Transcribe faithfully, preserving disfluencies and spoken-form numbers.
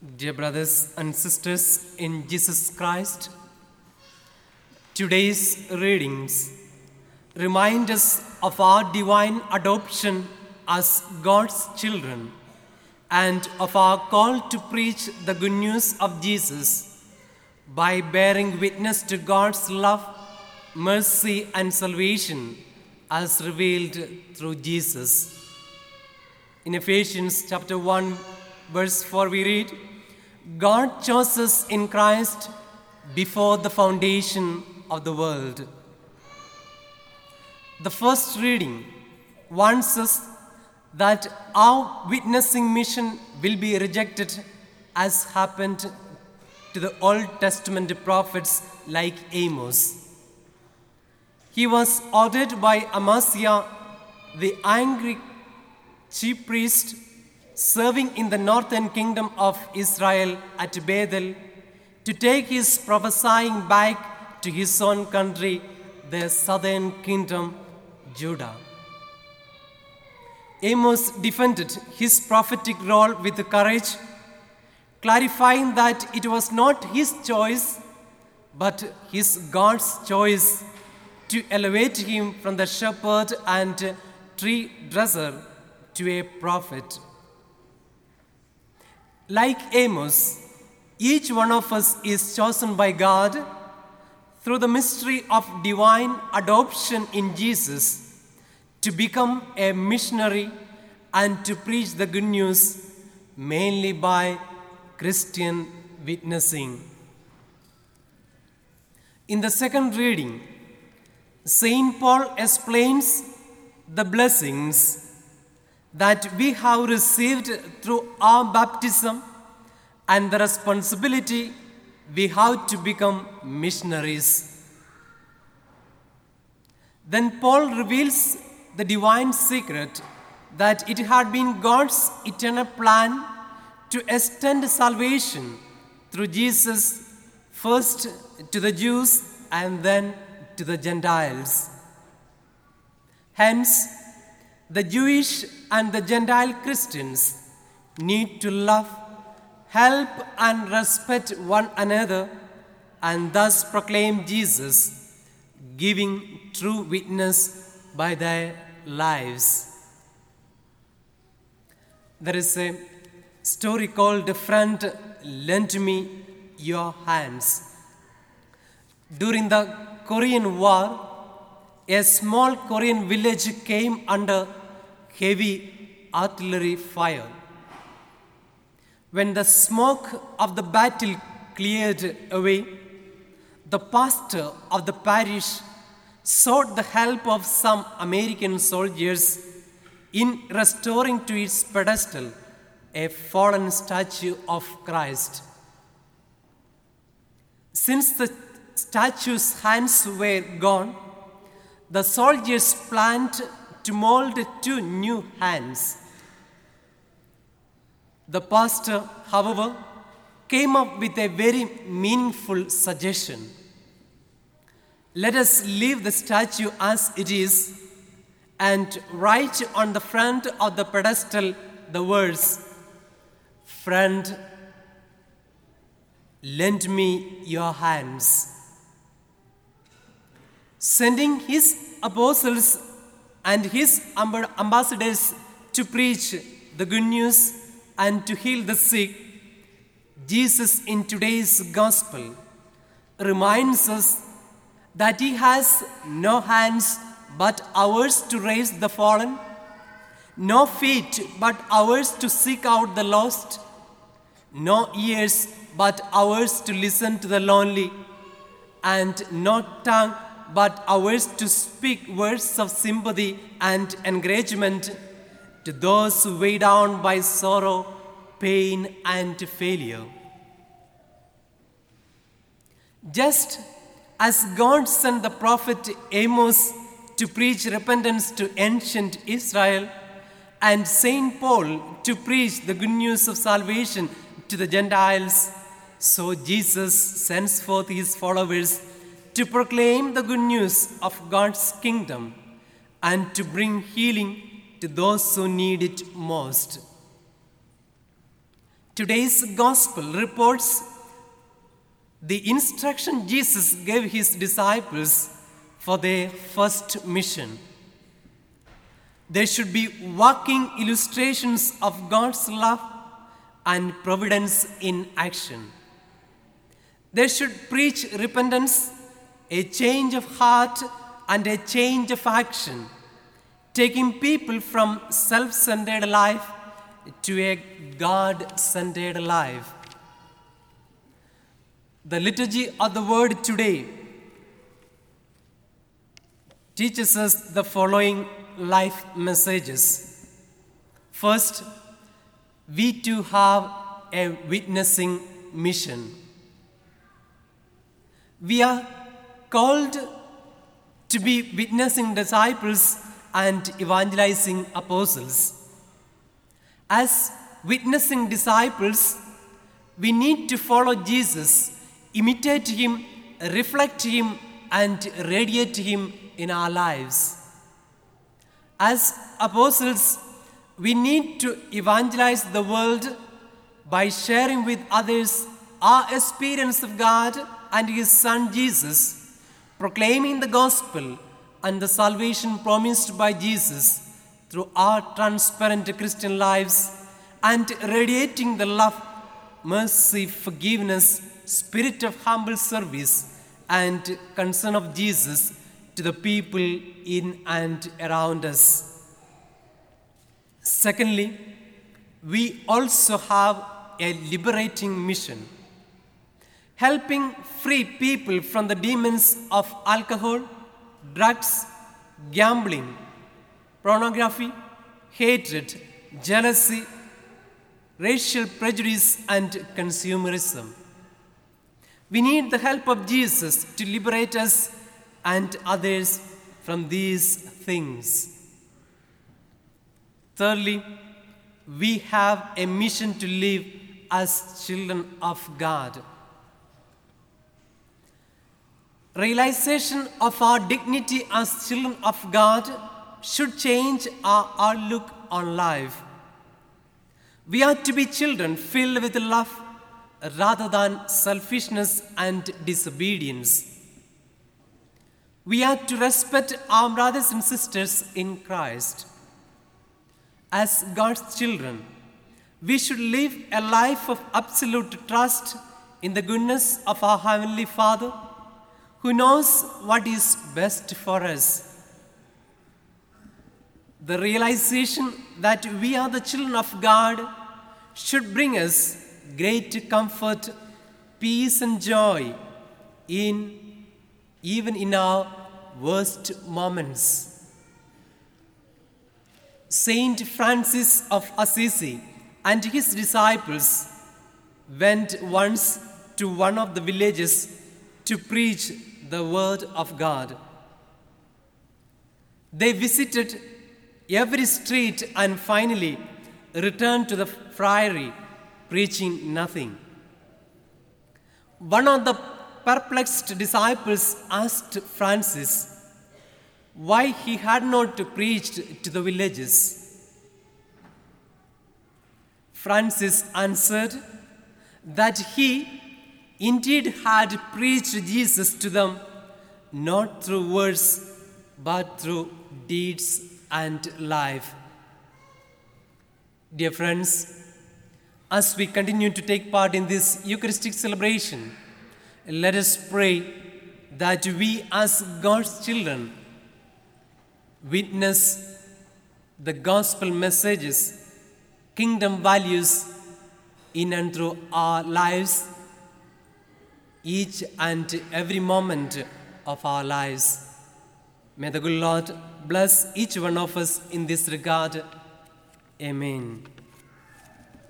Dear brothers and sisters in Jesus Christ, today's readings remind us of our divine adoption as God's children and of our call to preach the good news of Jesus by bearing witness to God's love, mercy, and salvation as revealed through Jesus. In Ephesians chapter one, verse four, we read, God chose us in Christ before the foundation of the world. The first reading warns us that our witnessing mission will be rejected, as happened to the Old Testament prophets like Amos. He was ordered by Amaziah, the angry chief priest serving in the northern kingdom of Israel at Bethel, to take his prophesying back to his own country, the southern kingdom, Judah. Amos defended his prophetic role with courage, clarifying that it was not his choice, but his God's choice to elevate him from the shepherd and tree dresser to a prophet. Like Amos, each one of us is chosen by God through the mystery of divine adoption in Jesus to become a missionary and to preach the good news, mainly by Christian witnessing. In the second reading, Saint Paul explains the blessings that we have received through our baptism and the responsibility we have to become missionaries. Then Paul reveals the divine secret that it had been God's eternal plan to extend salvation through Jesus first to the Jews and then to the Gentiles. Hence, the Jewish and the Gentile Christians need to love, help, and respect one another and thus proclaim Jesus, giving true witness by their lives. There is a story called "Friend, Lend Me Your Hands." During the Korean War, a small Korean village came under heavy artillery fire. When the smoke of the battle cleared away, the pastor of the parish sought the help of some American soldiers in restoring to its pedestal a fallen statue of Christ. Since the statue's hands were gone, the soldiers planned to mold two new hands. The pastor, however, came up with a very meaningful suggestion. Let us leave the statue as it is and write on the front of the pedestal the words, "Friend, lend me your hands." Sending his apostles and his ambassadors to preach the good news and to heal the sick, Jesus in today's gospel reminds us that he has no hands but ours to raise the fallen, no feet but ours to seek out the lost, no ears but ours to listen to the lonely, and no tongue but ours to speak words of sympathy and encouragement to those weighed down by sorrow, pain, and failure. Just as God sent the prophet Amos to preach repentance to ancient Israel and Saint Paul to preach the good news of salvation to the Gentiles, so Jesus sends forth his followers to proclaim the good news of God's kingdom and to bring healing to those who need it most. Today's gospel reports the instruction Jesus gave his disciples for their first mission. They should be walking illustrations of God's love and providence in action. They should preach repentance, a change of heart, and a change of action, taking people from self-centered life to a God-centered life. The liturgy of the word today teaches us the following life messages. First, we too have a witnessing mission. We are called to be witnessing disciples and evangelizing apostles. As witnessing disciples, we need to follow Jesus, imitate him, reflect him, and radiate him in our lives. As apostles, we need to evangelize the world by sharing with others our experience of God and his Son Jesus, proclaiming the gospel and the salvation promised by Jesus through our transparent Christian lives, and radiating the love, mercy, forgiveness, spirit of humble service, and concern of Jesus to the people in and around us. Secondly, we also have a liberating mission, helping free people from the demons of alcohol, drugs, gambling, pornography, hatred, jealousy, racial prejudice, and consumerism. We need the help of Jesus to liberate us and others from these things. Thirdly, we have a mission to live as children of God. Realization of our dignity as children of God should change our outlook on life. We are to be children filled with love rather than selfishness and disobedience. We are to respect our brothers and sisters in Christ. As God's children, we should live a life of absolute trust in the goodness of our Heavenly Father, who knows what is best for us. The realization that we are the children of God should bring us great comfort, peace, and joy in even in our worst moments. Saint Francis of Assisi and his disciples went once to one of the villages to preach the word of God. They visited every street and finally returned to the friary, preaching nothing. One of the perplexed disciples asked Francis why he had not preached to the villages. Francis answered that he indeed had preached Jesus to them, not through words, but through deeds and life. Dear friends, as we continue to take part in this Eucharistic celebration, let us pray that we as God's children witness the gospel messages, kingdom values in and through our lives, each and every moment of our lives. May the good Lord bless each one of us in this regard. Amen.